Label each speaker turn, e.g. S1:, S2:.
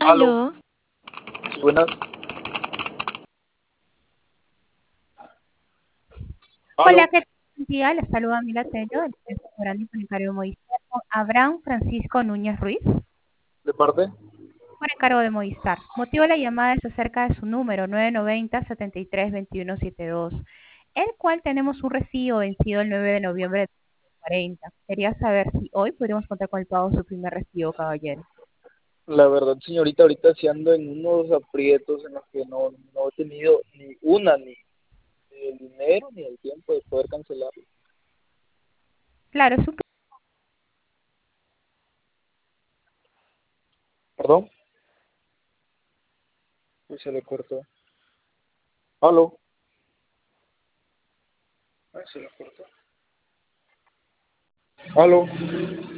S1: Aló,
S2: Aló,
S1: sí, buenas.
S3: Hola,
S1: Aló,
S3: ¿qué tal? Buen día, les saluda Mila Tello, del restaurante Policario de Movistar, con Abraham Francisco Núñez Ruiz,
S1: ¿de parte?
S3: por encargo de Movistar. Motivo de la llamada es acerca de su número 990-73-2172, el cual tenemos un recibo vencido el 9 de noviembre de 2040. Quería saber si hoy podríamos contar con el pago de su primer recibo, caballero.
S1: La verdad, señorita, ahorita sí ando en unos aprietos en los que no he tenido ni el dinero ni el tiempo de poder cancelarlo.
S3: Claro, es un...
S1: ¿Perdón? Uy, se le cortó. Aló. Ay, se le cortó. Aló.